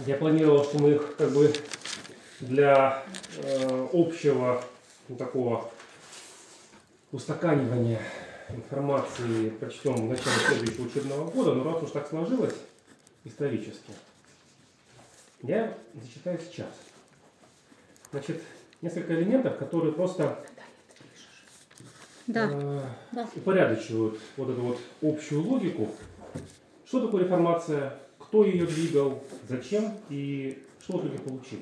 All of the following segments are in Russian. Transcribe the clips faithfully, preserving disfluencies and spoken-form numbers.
я планировал, что мы их как бы для э, общего ну, такого устаканивания информации прочтем в начале следующего учебного года, но раз уж так сложилось исторически, я зачитаю сейчас. Значит, несколько элементов, которые просто да. э, Да. упорядочивают вот эту вот общую логику. Что такое реформация, кто ее двигал, зачем и что в итоге получилось.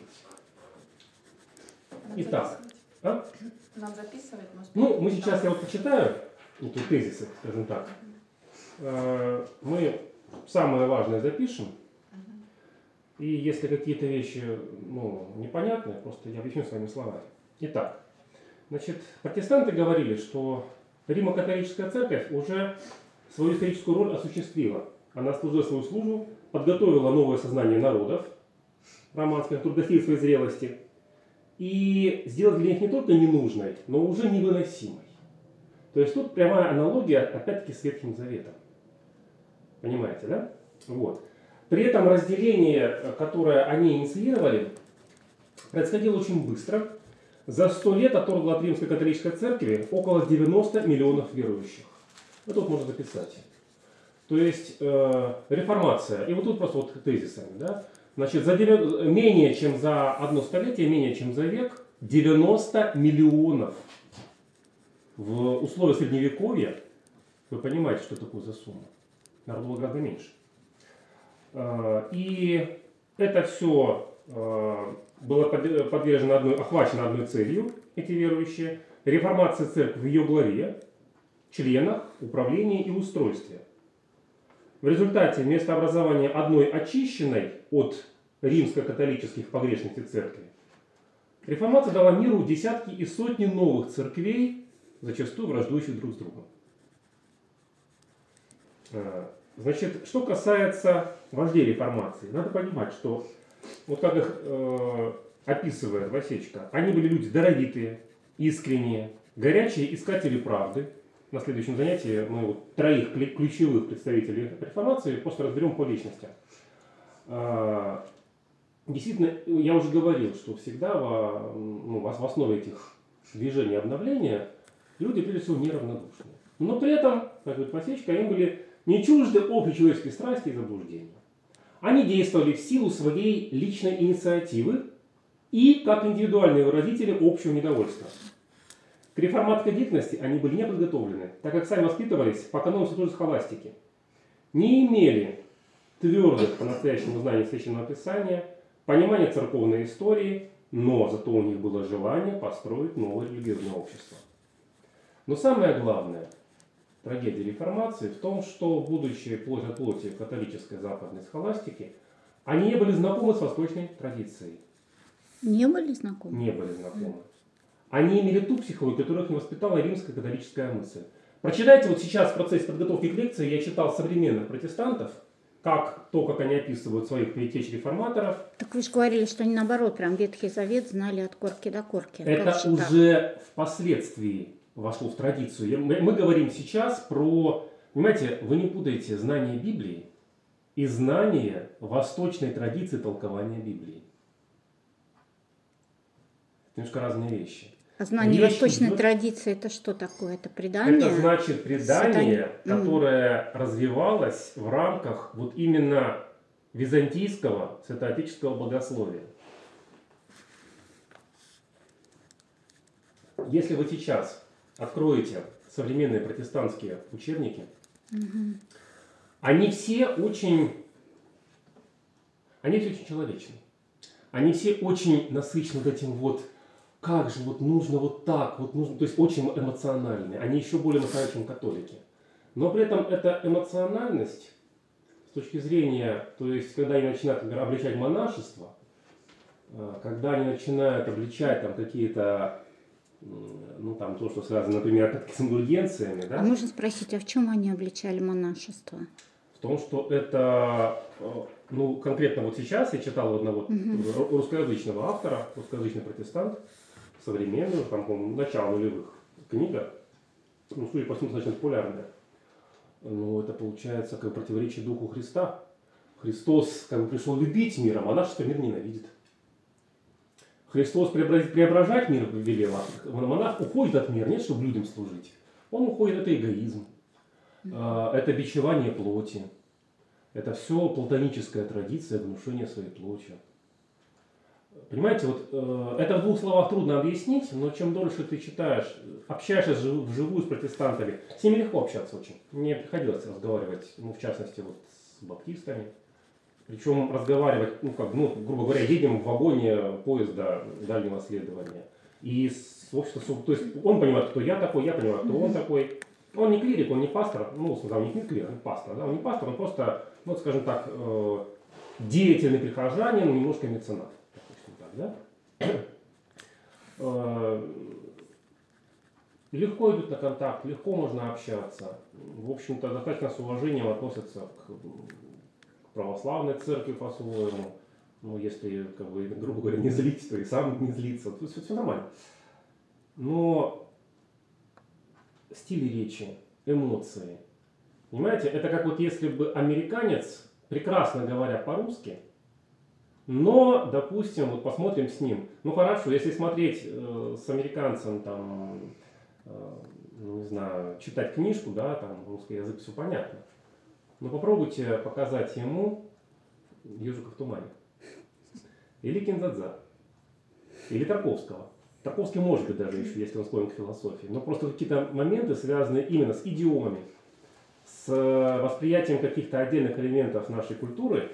Нам Итак, записывать? а? Нам записывать? Мы Ну, мы сейчас, я вот почитаю эти тезисы, скажем так. Э, Мы самое важное запишем. И если какие-то вещи ну, непонятны, просто я объясню своими словами. Итак, значит, протестанты говорили, что Римо-католическая церковь уже свою историческую роль осуществила. Она служила свою службу, подготовила новое сознание народов, романских, которые достигли своей зрелости, и сделала для них не только ненужной, но уже невыносимой. То есть тут прямая аналогия, опять-таки, с Ветхим Заветом. Понимаете, да? Вот. При этом разделение, которое они инициировали, происходило очень быстро. За сто лет оторгло от Римской католической церкви около девяноста миллионов верующих. Это вот можно записать. То есть э, реформация. И вот тут просто вот тезисами. Да? Значит, за девя... менее чем за одно столетие, менее чем за век, девяносто миллионов. В условиях Средневековья, вы понимаете, что такое за сумма. Народу было гораздо меньше. И это все было подвержено одной, охвачено одной целью, эти верующие, реформация церкви в ее главе, членах, управлении и устройстве. В результате вместо образования одной очищенной от римско-католических погрешностей церкви, реформация дала миру десятки и сотни новых церквей, зачастую враждующих друг с другом. Значит, что касается вождей реформации, надо понимать, что, вот как их э, описывает Васечка, они были люди даровитые, искренние, горячие искатели правды. На следующем занятии мы вот троих ключевых представителей реформации просто разберем по личностям. Э, действительно, я уже говорил, что всегда во, ну, в основе этих движений обновления люди, прежде всего, неравнодушные. Но при этом, как говорит Васечка, им были не чужды общечеловеческие страсти и заблуждения. Они действовали в силу своей личной инициативы и как индивидуальные выразители общего недовольства. К реформатской деятельности они были не подготовлены, так как сами воспитывались по канонам святой схоластики, не имели твердых по-настоящему знаний Священного Писания, понимания церковной истории, но зато у них было желание построить новое религиозное общество. Но самое главное, трагедия реформации в том, что, будучи плоть от плоти католической западной схоластики, они не были знакомы с восточной традицией. Не были знакомы? Не были знакомы. Они имели ту психологию, которую их не воспитала римская католическая мысль. Прочитайте вот сейчас в процессе подготовки к лекции, я читал современных протестантов, как то, как они описывают своих предтеч реформаторов. Так вы же говорили, что они наоборот, прям Ветхий Завет знали от корки до корки. Это уже впоследствии вошло в традицию. Мы, мы говорим сейчас про, понимаете, вы не путаете знание Библии и знание восточной традиции толкования Библии. Это немножко разные вещи. А знание Речь восточной идет... традиции это что такое? Это предание? Это значит предание, Сатани... которое mm. развивалось в рамках вот именно византийского святоотеческого богословия. Если вы сейчас откроете современные протестантские учебники, угу. они все очень, они все очень человечны. Они все очень насыщены вот этим вот, как же вот нужно вот так, вот нужно, то есть очень эмоциональные. Они еще более эмоциональны, чем католики. Но при этом эта эмоциональность, с точки зрения, то есть когда они начинают, например, обличать монашество, когда они начинают обличать там какие-то, ну там то, что связано, например, с индульгенциями, да? А можно спросить, а в чем они обличали монашество? В том, что это, ну конкретно вот сейчас я читал одного угу. русскоязычного автора, русскоязычный протестант, современную, там, по-моему, начало нулевых книга, ну, судя по всему, достаточно популярная. Но это получается как противоречие Духу Христа. Христос как бы пришел любить мир, а монашество мир ненавидит. Христос преобразить, преображать мир велел, а монах уходит от мира, нет, чтобы людям служить. Он уходит, это эгоизм, это бичевание плоти, это все платоническая традиция внушения своей плоти. Понимаете, вот э, это в двух словах трудно объяснить, но чем дольше ты читаешь, общаешься вживую с протестантами, с ними легко общаться очень. Мне приходилось разговаривать, ну, в частности, вот с баптистами. Причем разговаривать, ну, как, ну, грубо говоря, едем в вагоне поезда дальнего следования. И, в общем, то есть он понимает, кто я такой, я понимаю, кто он такой. Он не клирик, он не пастор, ну, он не клирик, он пастор, да, он не пастор, он просто, ну, скажем так, э, деятельный прихожанин, немножко меценат. Да? Легко идут на контакт, легко можно общаться. В общем-то, достаточно с уважением относятся к православной церкви по-своему. Ну, если, как бы, грубо говоря, не злить, то и сам не злиться. То есть все нормально. Но стиль речи, эмоции. Понимаете, это как вот если бы американец, прекрасно говоря по-русски, но, допустим, вот посмотрим с ним. Ну хорошо, если смотреть э, с американцем, там, э, ну, не знаю, читать книжку, да, там русский язык, все понятно. Но попробуйте показать ему «Ежика в тумане». Или Кинзадза. Или Тарковского. Тарковский может быть даже еще, если он склонен к философии. Но просто какие-то моменты, связанные именно с идиомами, с восприятием каких-то отдельных элементов нашей культуры,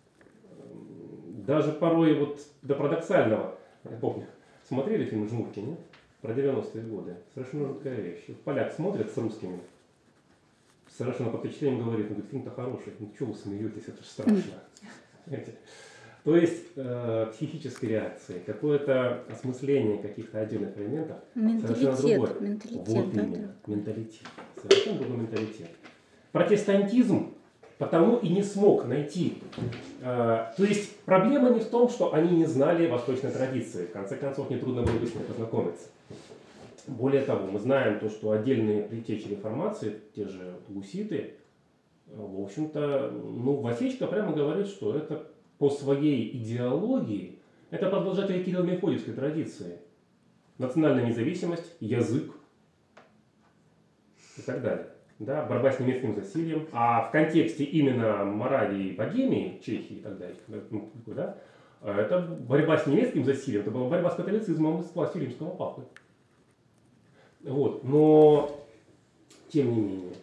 даже порой вот до парадоксального. Я помню, смотрели фильм «Жмурки», нет? Про девяностые годы. Совершенно жуткая вещь. Вот поляк смотрит с русскими, совершенно под впечатлением говорит, он говорит, фильм-то хороший, ну что вы смеетесь, это же страшно. То есть э, психической реакции, какое-то осмысление каких-то отдельных элементов, совершенно другое. Менталитет, вот да, именно, да. менталитет. Совершенно другой менталитет. Протестантизм потому и не смог найти. Э, то есть проблема не в том, что они не знали восточной традиции. В конце концов, нетрудно было бы с ней познакомиться. Более того, мы знаем то, что отдельные предтечи реформации, те же гуситы, в общем-то, ну, Васечка прямо говорит, что это по своей идеологии, это продолжатели Кирилло-Мефодиевской традиции. Национальная независимость, язык и так далее. Да, борьба с немецким засильем. А в контексте именно Моравии, Богемии, Чехии и так далее, да, это борьба с немецким засильем, это была борьба с католицизмом и с властью римского папы. Вот. Но, тем не менее,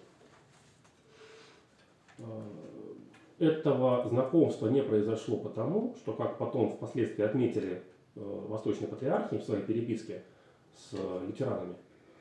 этого знакомства не произошло потому, что, как потом впоследствии отметили восточные патриархи в своей переписке с лютеранами,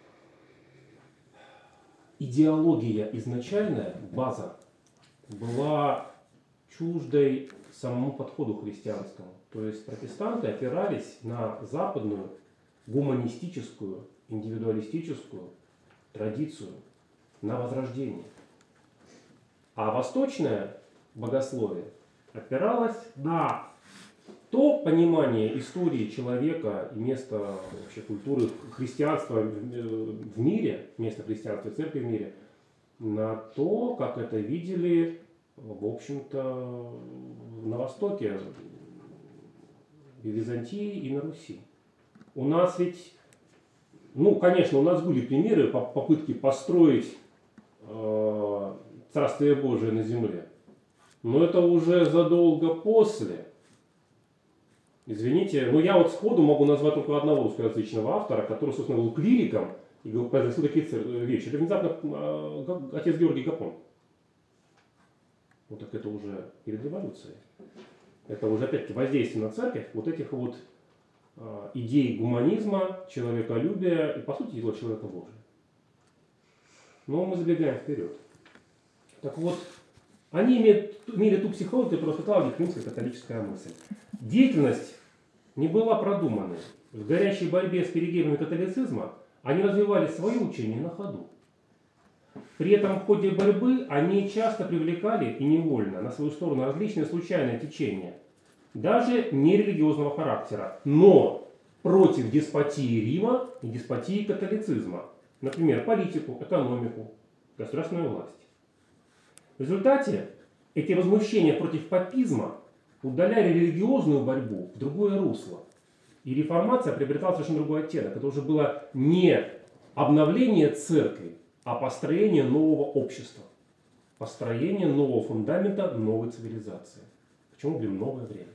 идеология изначальная, база, была чуждой самому подходу христианскому. То есть протестанты опирались на западную гуманистическую, индивидуалистическую традицию, на возрождение. А восточное богословие опиралось на то понимание истории человека и места вообще культуры христианства в мире, место христианства и церкви в мире, на то, как это видели, в общем-то, на Востоке, в Византии и на Руси. У нас ведь, ну, конечно, у нас были примеры попытки построить э, Царствие Божие на земле. Но это уже задолго после. Извините, но я вот сходу могу назвать только одного русскоязычного автора, который, собственно, был клириком и произносил такие вещи. Это внезапно э, отец Георгий Гапон. Вот так это уже перед революцией. Это уже опять-таки воздействие на церковь вот этих вот э, идей гуманизма, человеколюбия и, по сути дела, человека Божия. Но мы забегаем вперед. Так вот, они имеют, имели ту психологию, которую рассказала в них римская католическая мысль. Деятельность не была продуманной. В горячей борьбе с перегибами католицизма они развивали свои учения на ходу. При этом в ходе борьбы они часто привлекали и невольно на свою сторону различные случайные течения, даже нерелигиозного характера, но против деспотии Рима и деспотии католицизма. Например, политику, экономику, государственную власть. В результате эти возмущения против папизма удаляли религиозную борьбу в другое русло. И реформация приобретала совершенно другой оттенок. Это уже было не обновление церкви, а построение нового общества. Построение нового фундамента новой цивилизации. Почему, блин, новое время?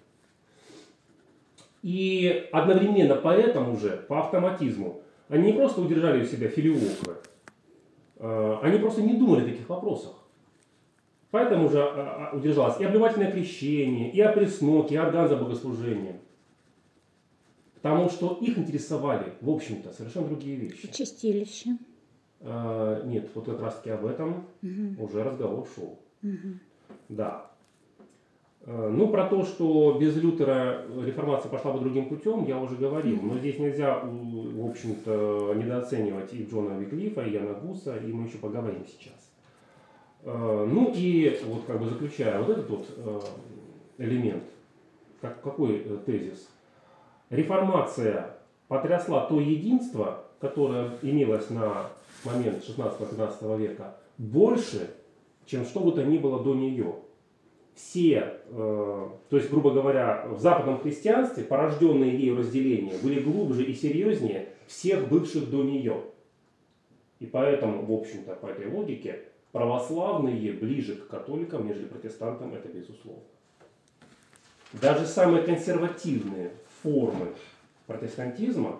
И одновременно поэтому же, по автоматизму, они не просто удержали у себя филиоквы, они просто не думали о таких вопросах. Поэтому же удержалось и обливательное крещение, и опреснок, и орган за богослужением. Потому что их интересовали, в общем-то, совершенно другие вещи. Чистилище. А, нет, вот как раз таки об этом угу. уже разговор шел. Угу. Да. А, ну, про то, что без Лютера реформация пошла бы другим путем, я уже говорил. Но здесь нельзя, в общем-то, недооценивать и Джона Виклифа, и Яна Гуса, и мы еще поговорим сейчас. А, ну и вот как бы заключая вот этот вот элемент, как, какой тезис? Реформация потрясла то единство, которое имелось на момент шестнадцатого-пятнадцатого века, больше, чем что бы то ни было до нее. Все, э, то есть, грубо говоря, в западном христианстве порожденные ею разделения были глубже и серьезнее всех бывших до нее. И поэтому, в общем-то, по этой логике, православные ближе к католикам, нежели протестантам, это безусловно. Даже самые консервативные формы протестантизма,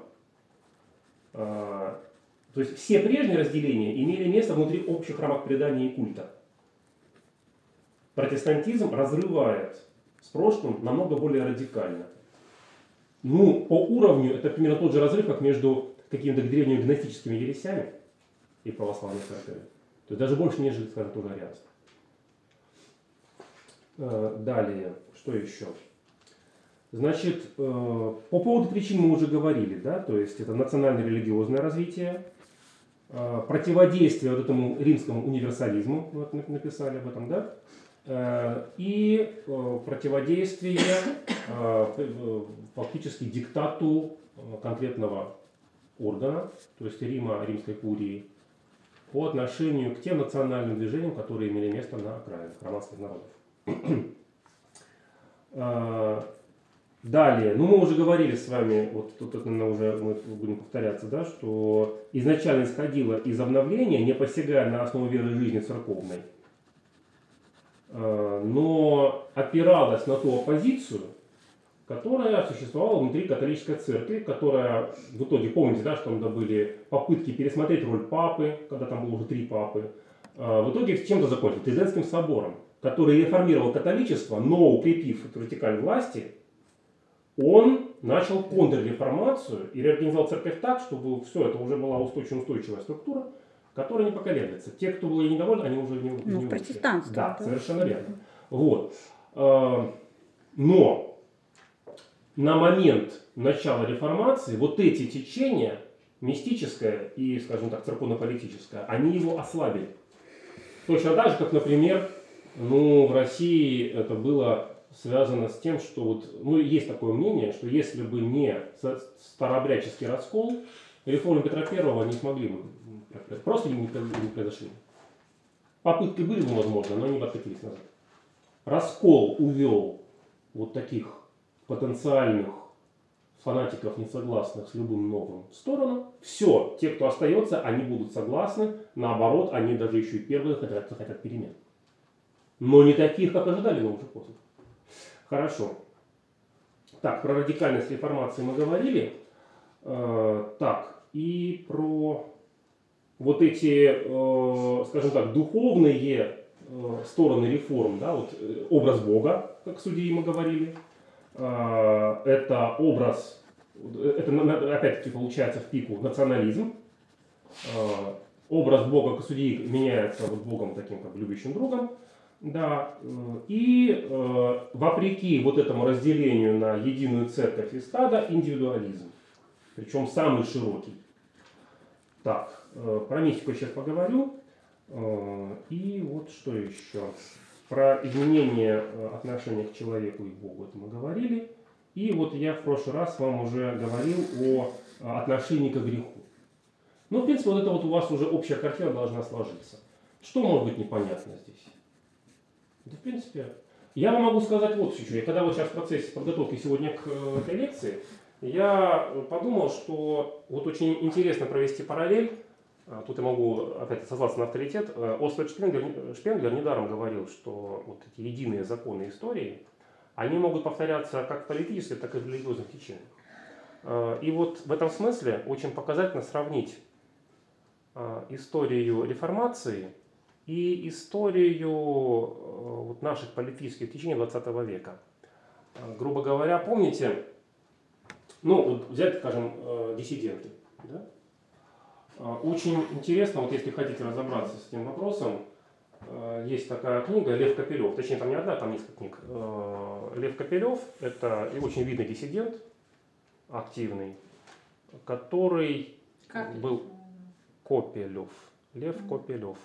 э, то есть все прежние разделения имели место внутри общих рамок предания и культа. Протестантизм разрывает с прошлым намного более радикально. Ну, по уровню это примерно тот же разрыв, как между какими-то древними гностическими ересями и православной церковью. То есть даже больше, нежели, скажем, тугарианство. Э, далее, что еще? Значит, э, по поводу причин мы уже говорили, да, то есть это национально-религиозное развитие, э, противодействие вот этому римскому универсализму, вот написали об этом, да, э, и э, противодействие э, фактически диктату конкретного органа, то есть Рима, римской курии, по отношению к тем национальным движениям, которые имели место на окраинах романских народов. э, Далее, ну мы уже говорили с вами, вот тут, наверное, уже мы будем повторяться, да, что изначально исходило из обновления, не посягая на основу веры жизни церковной, но опиралась на ту оппозицию, которая существовала внутри католической церкви, которая в итоге, помните, да, что там были попытки пересмотреть роль папы, когда там было уже три папы, в итоге чем-то закончилось? Тридентским собором, который реформировал католичество, но укрепив эту вертикаль власти, он начал контрреформацию и реорганизовал церковь так, чтобы все это уже была устойчивая, устойчивая структура, которая не поколеблется. Те, кто были недовольны, они уже не вышли. Ну, протестантство. Да, да, совершенно верно. Вот. Но на момент начала реформации вот эти течения, мистическое и, скажем так, церковно-политическое, они его ослабили. Точно так же, как, например, ну, в России это было связано с тем, что вот, ну, есть такое мнение, что если бы не старообрядческий раскол, реформы Петра Первого не смогли бы, просто не, не произошли. Попытки были бы возможны, но они бы откатились назад. Раскол увел вот таких потенциальных фанатиков, не согласных с любым новым, в сторону. Все, те, кто остается, они будут согласны, наоборот, они даже еще и первые хотят, хотят перемен. Но не таких, как ожидали, но уже поздно. Хорошо. Так, про радикальность реформации мы говорили. Э, так, и про вот эти, э, скажем так, духовные э, стороны реформ, да, вот э, образ Бога, как судьи мы говорили. Э, это образ, это опять-таки получается в пику национализм. Э, образ Бога как судьи меняется вот Богом таким как любящим другом. Да, и э, вопреки вот этому разделению на единую церковь и стадо, индивидуализм. Причем самый широкий. Так, э, про мистику я сейчас поговорю. Э, и вот что еще. Про изменение отношения к человеку и к Богу это мы говорили. И вот я в прошлый раз вам уже говорил о отношении к греху. Ну, в принципе, вот это вот у вас уже общая картина должна сложиться. Что может быть непонятно здесь? Да, в принципе. Я вам могу сказать вот еще. Я когда вот сейчас в процессе подготовки сегодня к этой лекции, я подумал, что вот очень интересно провести параллель. Тут я могу опять сослаться на авторитет. Освальд Шпенглер, Шпенглер недаром говорил, что вот эти единые законы истории, они могут повторяться как в политических, так и в религиозных течениях. И вот в этом смысле очень показательно сравнить историю реформации и историю вот наших политических течений двадцатого века. Грубо говоря, помните, ну, вот взять, скажем, диссиденты. Да? Очень интересно, вот если хотите разобраться с этим вопросом, есть такая книга «Лев Копелев». Точнее, там не одна, там несколько книг. Лев Копелев – это очень видный диссидент, активный, который как был Копелев. Лев mm-hmm. Копелев.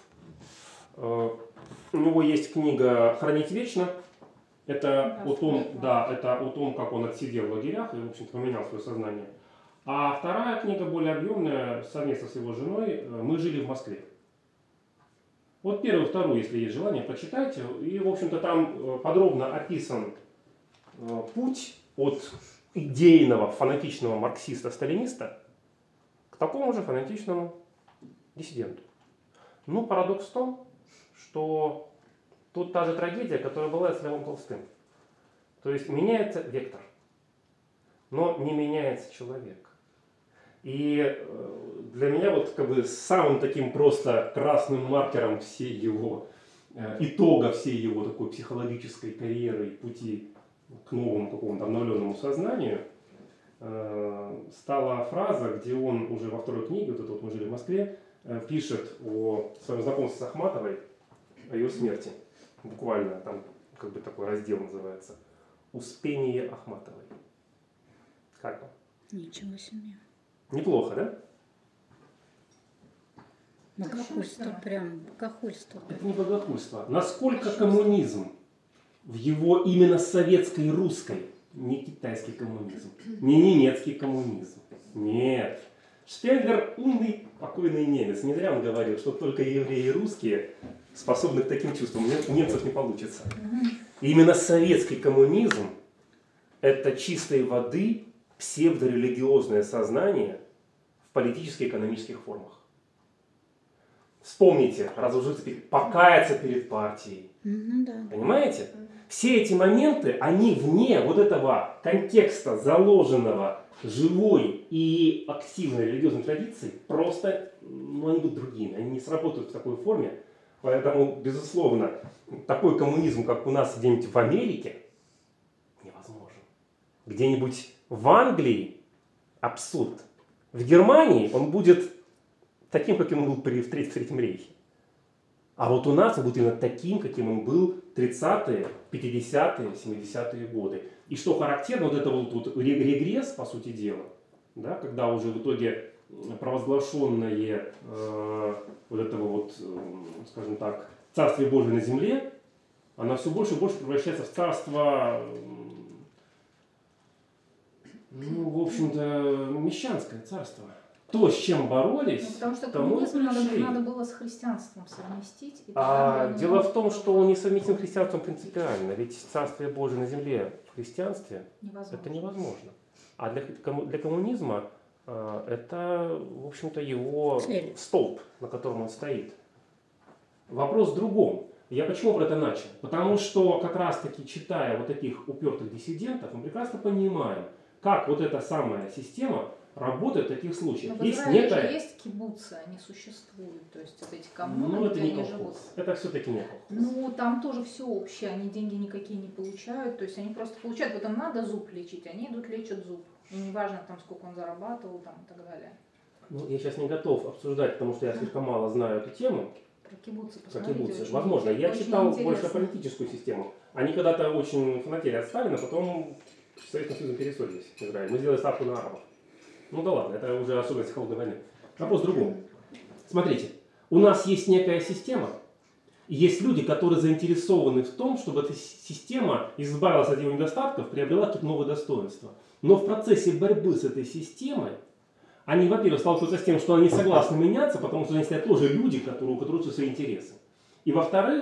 У него есть книга «Хранить вечно». Это о том, да, это о том, как он отсидел в лагерях и, в общем-то, поменял свое сознание. А вторая книга, более объемная, совместно с его женой, «Мы жили в Москве». Вот первую, вторую, если есть желание, почитайте. И, в общем-то, там подробно описан путь от идейного, фанатичного марксиста-сталиниста к такому же фанатичному диссиденту. Ну, парадокс в том, что тут та же трагедия, которая была с Львом Толстым. То есть меняется вектор, но не меняется человек. И для меня вот как бы самым таким просто красным маркером всей его, итога всей его такой психологической карьеры и пути к новому какому-то обновленному сознанию стала фраза, где он уже во второй книге, вот это вот «Мы жили в Москве», пишет о своем знакомстве с Ахматовой, о ее смерти. Буквально там как бы такой раздел называется «Успение Ахматовой». Как вам? Ничего себе. Неплохо, да? Богохульство, прям богохульство. Это не богохульство. Насколько коммунизм в его именно советской русской, не китайский коммунизм, не немецкий коммунизм, нет. Шпенглер умный, покойный немец. Не зря он говорил, что только евреи и русские способны к таким чувствам. У немцев не получится. И именно советский коммунизм – это чистой воды псевдорелигиозное сознание в политически экономических формах. Вспомните, разложиться, покаяться перед партией. Mm-hmm, да. Понимаете? Все эти моменты, они вне вот этого контекста заложенного живой и активной религиозной традиции, просто, ну, они будут другими, они не сработают в такой форме. Поэтому, безусловно, такой коммунизм, как у нас где-нибудь в Америке, невозможен. Где-нибудь в Англии абсурд. В Германии он будет таким, каким он был при в тридцать третьем рейхе. А вот у нас он будет именно таким, каким он был в тридцатые, пятидесятые, семидесятые годы. И что характерно, вот это вот, вот регресс, по сути дела, да, когда уже в итоге провозглашенное э, вот этого вот, э, скажем так, Царствие Божие на земле, она все больше и больше превращается в царство, э, ну, в общем-то, мещанское царство. То, с чем боролись, ну, потому что тому коммунизм надо, пришли. надо было с христианством совместить. И А тогда, дело ну, в том, что он не совместим с христианством принципиально. Ведь Царствие Божие на земле в христианстве невозможно. это невозможно. А для, для коммунизма э, это, в общем-то, его Цель. столб, на котором он стоит. Вопрос в другом. Я почему про это начал? Потому что как раз-таки, читая вот таких упертых диссидентов, мы прекрасно понимаем, как вот эта самая система работает в таких случаях. Но в есть Израиле некая... же есть кибуцы, они существуют. То есть вот эти коммуны, Ну, это где не они колхоз. живут. Это все-таки не колхоз. Ну, там тоже все общее, они деньги никакие не получают. То есть они просто получают, вот им надо зуб лечить, они идут лечат зуб. И неважно, там, сколько он зарабатывал там, и так далее. Ну, я сейчас не готов обсуждать, потому что я слишком мало знаю эту тему. Про кибуцы Про посмотрите. кибуцы. очень- Возможно, я очень читал интересно. больше политическую систему. Они когда-то очень фанатели от Сталина, потом с Советским Союзом перессорились в Израиле. Мы сделали ставку на арабов. Ну да ладно, это уже особенность холодной войны. Вопрос в другом. Смотрите, у нас есть некая система, и есть люди, которые заинтересованы в том, чтобы эта система избавилась от ее недостатков, приобрела какие-то новые достоинства. Но в процессе борьбы с этой системой они, во-первых, сталкиваются с тем, что они не согласны меняться, потому что они стоят тоже люди, которые, у которых свои интересы. И во-вторых,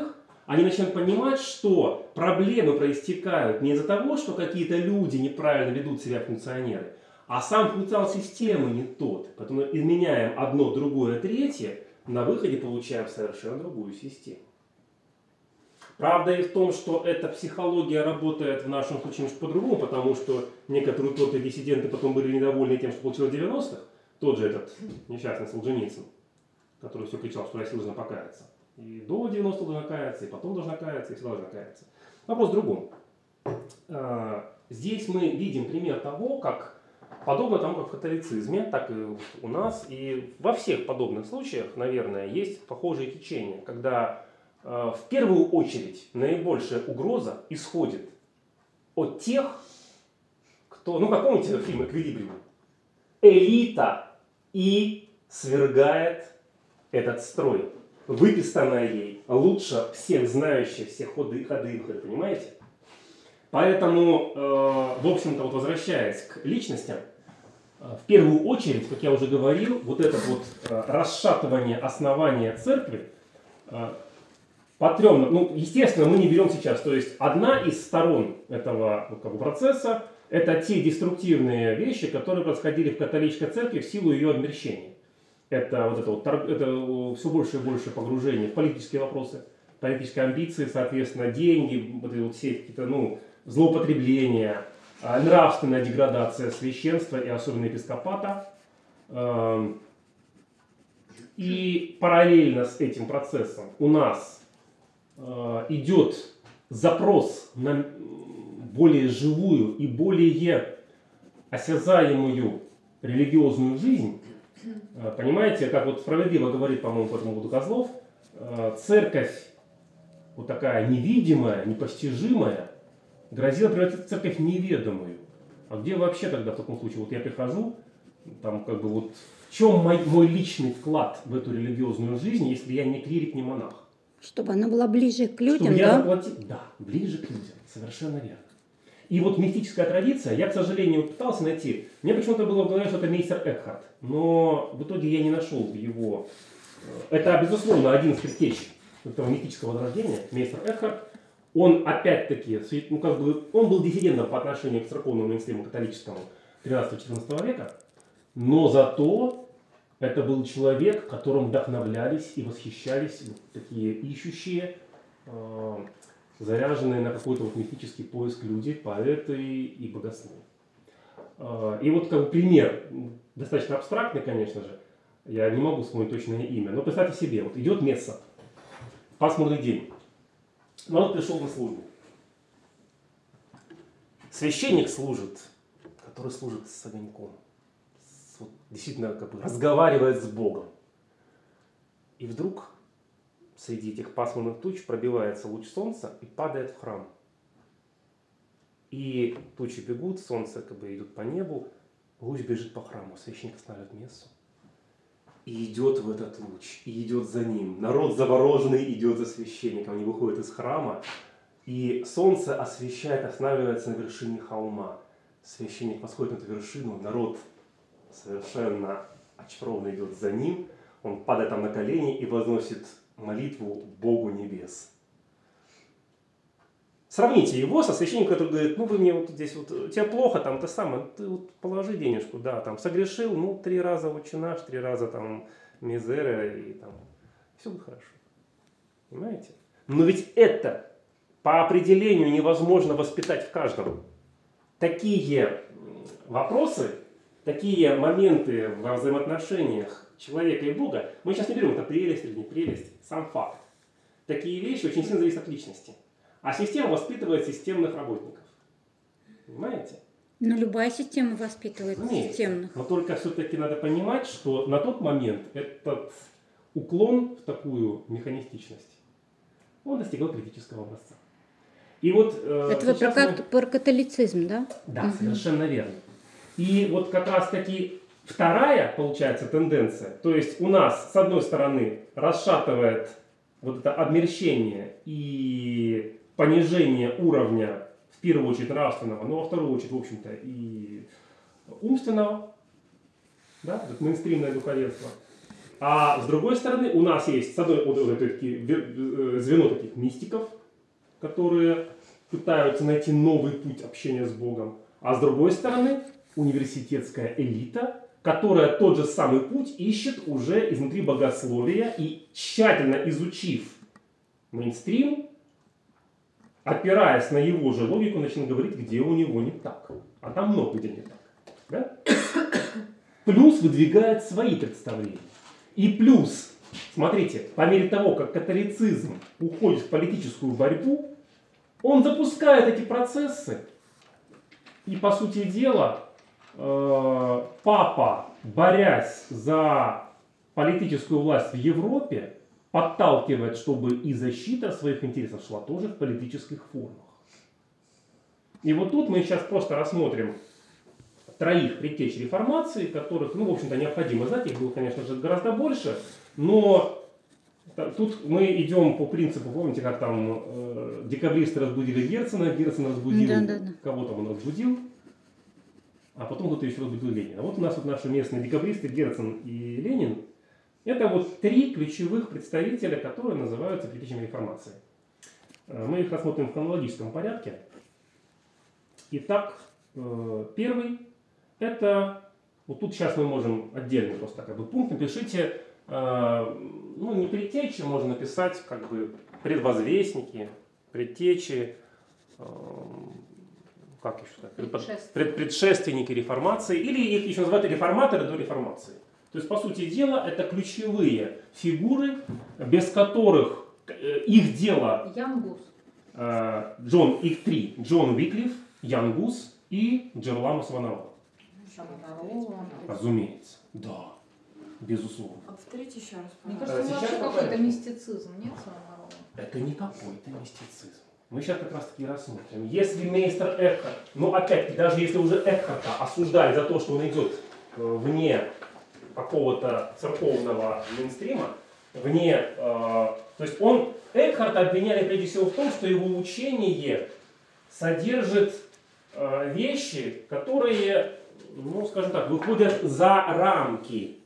они начинают понимать, что проблемы проистекают не из-за того, что какие-то люди неправильно ведут себя, функционеры, а сам функционал системы не тот. Поэтому изменяем одно, другое, третье, на выходе получаем совершенно другую систему. Правда и в том, что эта психология работает в нашем случае немножко по-другому, потому что некоторые упертые диссиденты потом были недовольны тем, что получилось в девяностых. Тот же этот несчастный Солженицын, который все кричал, что Россия должна покаяться. И до девяностых должна каяться, и потом должна каяться, и всегда должна каяться. Вопрос в другом. Здесь мы видим пример того, как подобно тому, как в католицизме, так и у нас, и во всех подобных случаях, наверное, есть похожие течения, когда в первую очередь наибольшая угроза исходит от тех, кто, ну как помните фильм «Эквилибриум», элита и свергает этот строй, выписанная ей лучше всех знающих все ходы, ходы и выходы, понимаете? Поэтому, э, в общем-то, вот возвращаясь к личностям, э, в первую очередь, как я уже говорил, вот это вот э, расшатывание основания церкви, э, по трем, ну, естественно, мы не берем сейчас, то есть одна из сторон этого ну, как бы, процесса, это те деструктивные вещи, которые происходили в католической церкви в силу ее обмерщения. Это, вот это, вот, это все больше и больше погружение в политические вопросы, политические амбиции, соответственно, деньги, вот, вот все какие-то, ну, злоупотребления, нравственная деградация священства и особенно епископата. И параллельно с этим процессом у нас идет запрос на более живую и более осязаемую религиозную жизнь. Понимаете, как вот справедливо говорит, по-моему, по этому поводу Козлов, церковь вот такая невидимая, непостижимая, грозила превратиться в церковь неведомую. А где вообще тогда в таком случае? Вот я прихожу, там как бы вот в чем мой, мой личный вклад в эту религиозную жизнь, если я не клирик, не монах? Чтобы она была ближе к людям, Чтобы да? я заплатил... Да, ближе к людям, совершенно верно. И вот мистическая традиция, я, к сожалению, пытался найти, мне почему-то было в голове, что это мейстер Экхарт, но в итоге я не нашел его. Это, безусловно, один из предтеч этого мистического возрождения, мейстер Экхарт. Он, опять-таки, ну, как бы, он был диссидентом по отношению к церковному мейнстриму католическому тринадцатого-четырнадцатого века, но зато это был человек, которым вдохновлялись и восхищались вот такие ищущие, э, заряженные на какой-то вот мифический поиск люди, поэты и богословы. Э, и вот как бы пример, достаточно абстрактный, конечно же, я не могу вспомнить точное имя, но представьте себе, вот идет месса, пасмурный день, народ пришел на службу. Священник служит, который служит с огоньком. Вот, действительно как бы разговаривает с Богом. И вдруг среди этих пасмурных туч пробивается луч солнца и падает в храм. И тучи бегут, солнце как бы идет по небу, луч бежит по храму, священник останавливает мессу. И идет в этот луч, и идет за ним. Народ завороженный идет за священником, они выходят из храма, и солнце освещает, останавливается на вершине холма. Священник восходит на эту вершину, народ совершенно очарованно идет за ним, он падает там на колени и возносит молитву Богу небес. Сравните его со священником, который говорит, ну вы мне вот здесь, вот, тебе плохо, там, ты сам, ты вот положи денежку, да, там, согрешил, ну, три раза отче наш, три раза там мизера, и там, все будет хорошо. Понимаете? Но ведь это по определению невозможно воспитать в каждом. Такие вопросы, такие моменты во взаимоотношениях человека и Бога, мы сейчас не берем, это прелесть или не прелесть, сам факт. Такие вещи очень сильно зависят от личности. А система воспитывает системных работников. Понимаете? Но любая система воспитывает Нет, системных. но только все-таки надо понимать, что на тот момент этот уклон в такую механистичность, он достигал критического образца. И вот, э, Это вы про, мы... как, про католицизм, да? Да, угу. Совершенно верно. И вот как раз таки вторая, получается, тенденция, то есть у нас, с одной стороны, расшатывает вот это обмерщение и понижение уровня, в первую очередь, нравственного, но во вторую очередь, в общем-то, и умственного, да, это мейнстримное духовенство. А с другой стороны, у нас есть с одной, вот, вот, такие, звено таких мистиков, которые пытаются найти новый путь общения с Богом. А с другой стороны, университетская элита, которая тот же самый путь ищет уже изнутри богословия и, тщательно изучив мейнстрим, опираясь на его же логику, начинает говорить, где у него не так. А там много где не так. Да? Плюс выдвигает свои представления. И плюс, смотрите, по мере того, как католицизм уходит в политическую борьбу, он запускает эти процессы. И, по сути дела, э, папа, борясь за политическую власть в Европе, подталкивает, чтобы и защита своих интересов шла тоже в политических формах. И вот тут мы сейчас просто рассмотрим троих предтеч реформации, которых, ну, в общем-то, необходимо знать, их было, конечно же, гораздо больше, но тут мы идем по принципу, помните, как там э, декабристы разбудили Герцена, Герцен разбудил, да, да, да. Кого там он разбудил, а потом кто-то еще разбудил Ленина. Вот у нас вот наши местные декабристы, Герцен и Ленин, это вот три ключевых представителя, которые называются предтечами реформации. Мы их рассмотрим в хронологическом порядке. Итак, э, первый. Это, вот тут сейчас мы можем отдельно просто как бы пункт напишите, э, ну не предтечи, можно написать как бы предвозвестники, предтечи, э, как еще так, Предшественники. Пред, предшественники реформации, или их еще называют реформаторы до реформации. То есть, по сути дела, это ключевые фигуры, без которых э, их дело Ян Гус. Э, Джон, их три, Джон Уиклиф, Ян Гус и Джероламо Савонарола. Разумеется, да, безусловно. А повторите еще раз, мне кажется, это вообще какой-то мистицизм, нет, Савонарола? Это не какой-то мистицизм. Мы сейчас как раз таки рассмотрим. Если мейстер Экхарт, ну опять-таки, даже если уже Экхарта осуждали за то, что он идет вне какого-то церковного мейнстрима, вне, э, то есть он, Экхарта обвиняли прежде всего в том, что его учение содержит э, вещи, которые, ну скажем так, выходят за рамки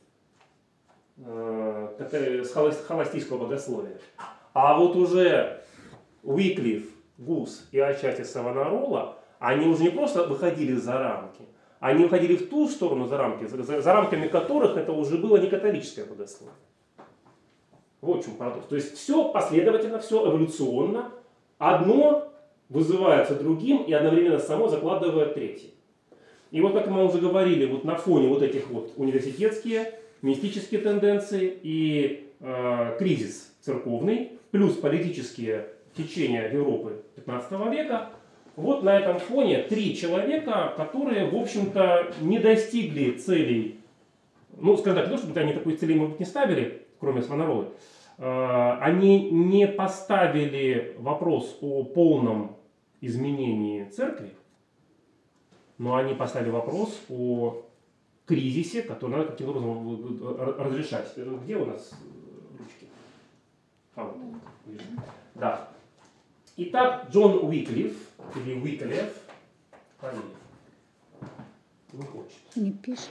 э, схоластического богословия. А вот уже Уиклиф, Гус и отчасти Савонарола, они уже не просто выходили за рамки, они выходили в ту сторону за рамки, за, за рамками которых это уже было не католическое богословие. Вот в чем парадокс. То есть все последовательно, все эволюционно, одно вызывается другим и одновременно само закладывает третье. И вот как мы уже говорили, вот на фоне вот этих вот университетские, мистические тенденции и э, кризис церковный, плюс политические течения Европы пятнадцатого века, вот на этом фоне три человека, которые, в общем-то, не достигли целей, ну, скажем так, не то, чтобы они такой цели, может быть, не ставили, кроме Савонаролы, э, они не поставили вопрос о полном изменении церкви, но они поставили вопрос о кризисе, который надо каким-то образом разрешать. Где у нас ручки? А, вот. Да. Итак, Джон Уиклиф, или Уиклиф, фамилия, не хочет. Не пишет.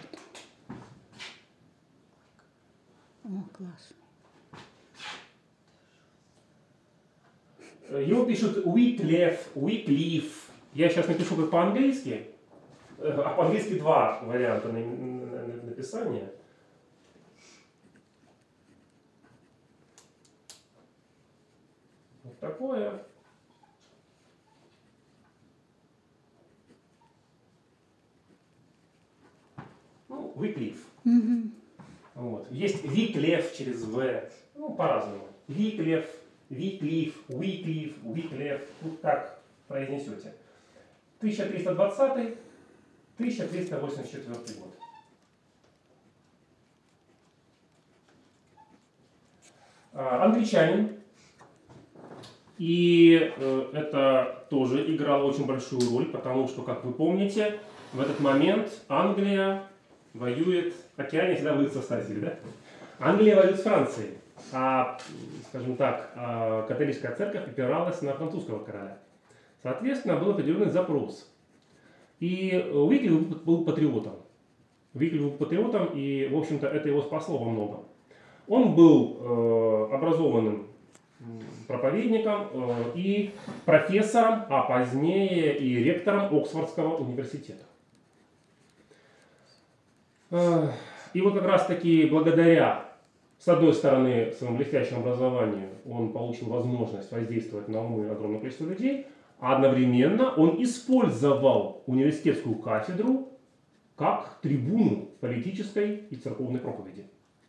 О, класс. Его пишут Уиклиф, Уиклиф. Я сейчас напишу как по-английски. А по-английски два варианта написания. Вот такое. Ну, Уиклиф. Угу. Вот. Есть Виклев через В. Ну, по-разному. Виклев, Виклиф, Уиклиф, Виклев. Тут как произнесете. тысяча триста двадцатый — тысяча триста восемьдесят четвёртый год. А, англичанин. И э, это тоже играло очень большую роль, потому что, как вы помните, в этот момент Англия воюет, океане всегда воюют со Стасией, да? Англия воюет с Францией, а, скажем так, а католическая церковь опиралась на французского короля. Соответственно, был определенный запрос. И Уиклиф был патриотом. Уиклиф был патриотом, и, в общем-то, это его спасло во многом. Он был э, образованным проповедником э, и профессором, а позднее и ректором Оксфордского университета. Э, и вот как раз таки благодаря, с одной стороны, своему блестящему образованию, он получил возможность воздействовать на умы огромного количества людей, а одновременно он использовал университетскую кафедру как трибуну политической и церковной проповеди.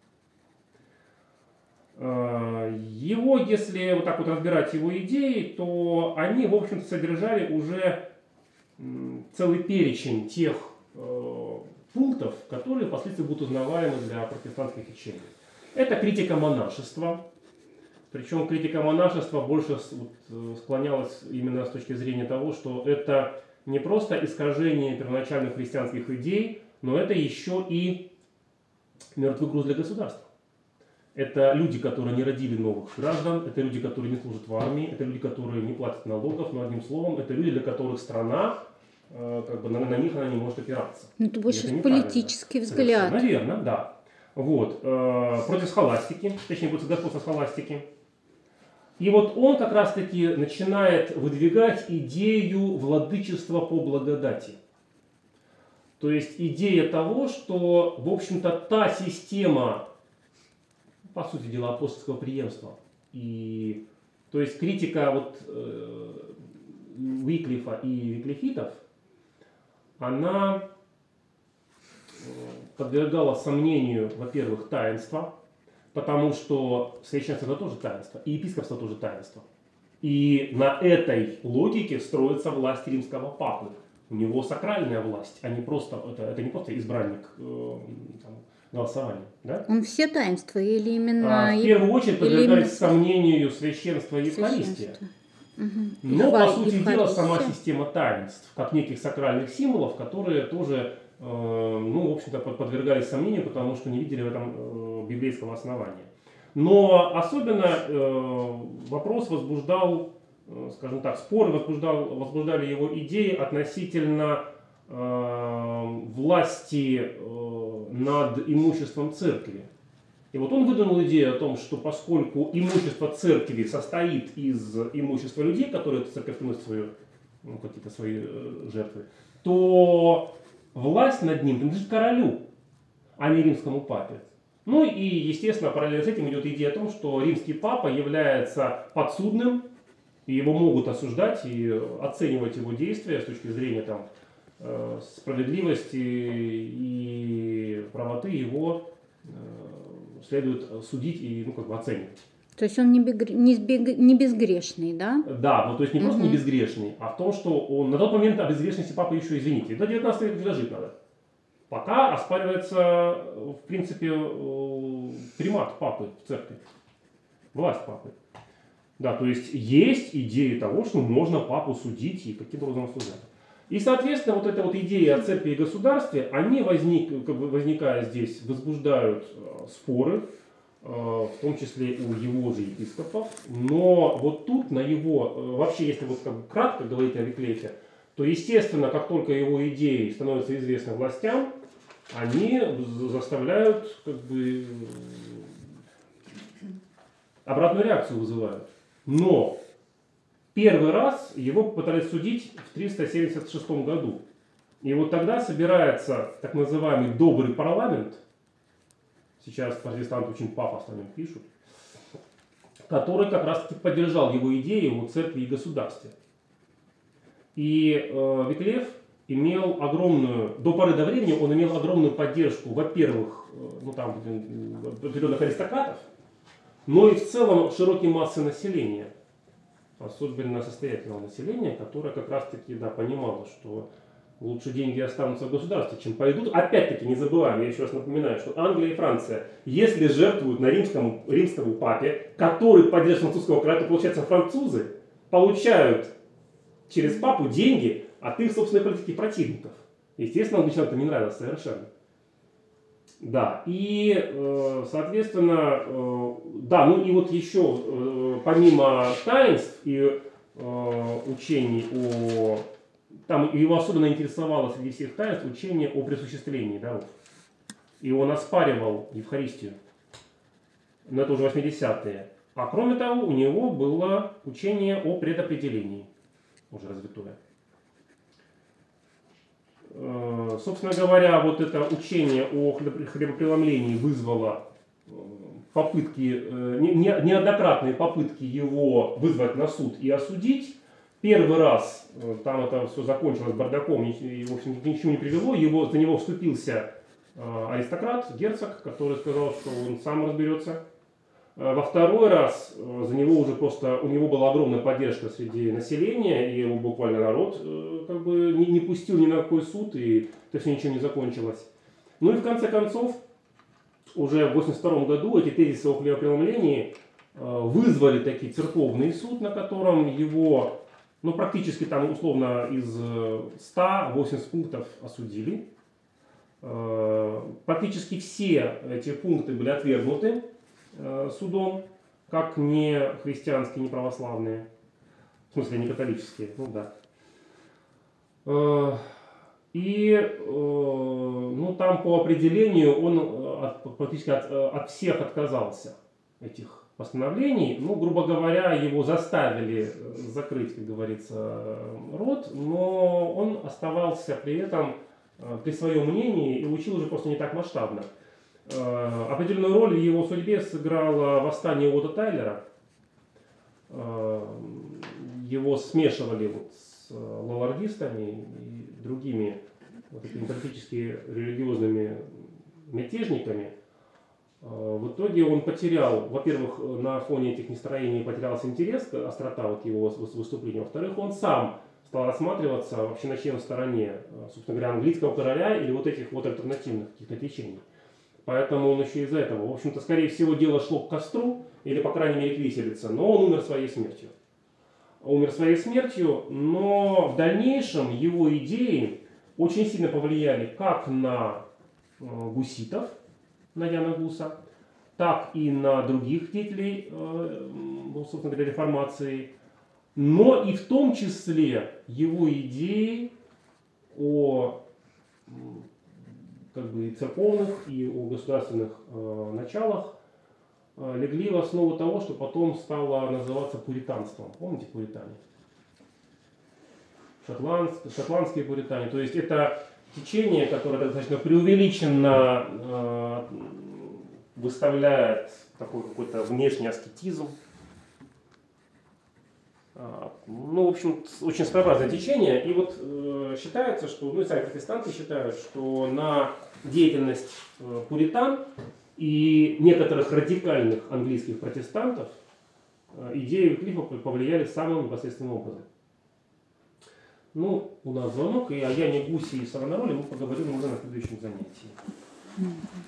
Его, если вот так вот разбирать его идеи, то они, в общем-то, содержали уже целый перечень тех э, пунктов, которые впоследствии будут узнаваемы для протестантских течений. Это критика монашества, причем критика монашества больше вот, склонялась именно с точки зрения того, что это не просто искажение первоначальных христианских идей, но это еще и мертвый груз для государства. Это люди, которые не родили новых граждан, это люди, которые не служат в армии, это люди, которые не платят налогов, но одним словом, это люди, для которых страна, э, как бы на, на них она не может опираться. Ну, это больше это политический взгляд. Наверное, да. Вот. Э, против схоластики, точнее, против господства схоластики. И вот он как раз-таки начинает выдвигать идею владычества по благодати. То есть идея того, что, в общем-то, та система, по сути дела, апостольского преемства. И, то есть критика вот, э, Уиклифа и виклифитов, она подвергала сомнению, во-первых, таинства, потому что священство тоже таинство, и епископство тоже таинство. И на этой логике строится власть римского папы. У него сакральная власть, а не просто, это, это не просто избранник э, там, голосования. Да? Он все таинства или именно... А, в первую очередь подвергались именно... сомнению священства и Евхаристия. Угу. Но, Евхар... по сути Евхаристия. дела, сама система таинств, как неких сакральных символов, которые тоже, э, ну, в общем-то, подвергались сомнению, потому что не видели в этом э, библейского основания. Но особенно э, вопрос возбуждал, э, скажем так, споры возбуждал, возбуждали его идеи относительно э, власти э, над имуществом церкви. И вот он выдвинул идею о том, что поскольку имущество церкви состоит из имущества людей, которые церковь приносит свою, ну, какие-то свои э, жертвы, то власть над ним принадлежит королю, а не римскому папе. Ну и, естественно, параллельно с этим идет идея о том, что римский папа является подсудным, и его могут осуждать и оценивать его действия с точки зрения там, справедливости и правоты его следует судить и ну, как бы оценивать. То есть он не, бегр... не, сбег... не безгрешный, да? Да, ну то есть не просто угу. не безгрешный, а в том, что он на тот момент о безгрешности папы еще, извините, до девятнадцатого века дожить надо. Пока оспаривается, в принципе, примат папы в церкви, власть папы. Да, то есть есть идея того, что можно папу судить и каким-то образом осуждать. И, соответственно, вот эта вот идея о церкви и государстве, они, возник, как бы возникая здесь, возбуждают споры, в том числе у его же епископов. Но вот тут на его, вообще, если вот как бы кратко говорить о Виклифе, то, естественно, как только его идеи становятся известны властям, они заставляют, как бы, обратную реакцию вызывают. Но первый раз его попытались судить в триста семьдесят шестом году. И вот тогда собирается так называемый добрый парламент, сейчас протестанты очень пафосно о нем пишут, который как раз таки поддержал его идеи о церкви и государстве. И э, Виклиф имел огромную, до поры до времени он имел огромную поддержку, во-первых, э, ну там определенных аристократов, но и в целом широкой массы населения, особенно состоятельного населения, которое как раз таки да, понимало, что лучше деньги останутся в государстве, чем пойдут. Опять-таки не забываем, я еще раз напоминаю, что Англия и Франция, если жертвуют на римскому, римскому папе, который поддерживает французского короля, то получается французы получают через папу деньги от их собственных политических противников. Естественно, англичанам это не нравилось совершенно. Да, и, э, соответственно, э, да, ну и вот еще, э, помимо таинств и э, учений о... Там его особенно интересовало среди всех таинств учение о присуществлении даров. И он оспаривал Евхаристию. но это уже восьмидесятые. А кроме того, у него было учение о предопределении, уже развитое. Собственно говоря, вот это учение о хлебопреломлении вызвало попытки, неоднократные попытки его вызвать на суд и осудить. Первый раз там это все закончилось бардаком, и, в общем, ничего не привело. Его, за него вступился аристократ, герцог, который сказал, что он сам разберется. Во второй раз за него уже просто, у него была огромная поддержка среди населения, и его буквально народ как бы не, не пустил ни на какой суд, и это все ничем не закончилось. Ну и в конце концов, уже в восемьдесят втором году эти тезисы о хлебопреломлении вызвали таки церковный суд, на котором его, ну практически там условно из ста восемьдесят пунктов осудили. Практически все эти пункты были отвергнуты судом, как не христианские, не православные, в смысле не католические, ну да. И ну, там по определению он от, практически от, от всех отказался, этих постановлений. Ну, грубо говоря, его заставили закрыть, как говорится, рот, но он оставался при этом при своем мнении и учил уже просто не так масштабно. Определенную роль в его судьбе сыграло восстание Уода Тайлера. Его смешивали вот с лолардистами и другими вот такими практически религиозными мятежниками. В итоге он потерял, во-первых, на фоне этих настроений потерялся интерес, острота вот его выступления. Во-вторых, он сам стал рассматриваться вообще на чьей стороне, собственно говоря, английского короля или вот этих вот альтернативных каких-то течений. Поэтому он еще из-за этого, в общем-то, скорее всего, дело шло к костру, или, по крайней мере, к виселице, но он умер своей смертью. Умер своей смертью, но в дальнейшем его идеи очень сильно повлияли как на гуситов, на Яна Гуса, так и на других деятелей, собственно говоря, реформации, но и в том числе его идеи о как бы и церковных, и о государственных э, началах э, легли в основу того, что потом стало называться пуританством. Помните пуритане? Шотландс, шотландские пуритане. То есть это течение, которое достаточно преувеличенно э, выставляет такой какой-то внешний аскетизм. Ну, в общем, очень своеобразное течение. И вот э, считается, что, ну и сами протестанты считают, что на деятельность э, пуритан и некоторых радикальных английских протестантов э, идеи Уиклифа повлияли самым непосредственным образом. Ну, у нас звонок, и о Яне Гусе и Савонароле мы поговорим уже на следующем занятии.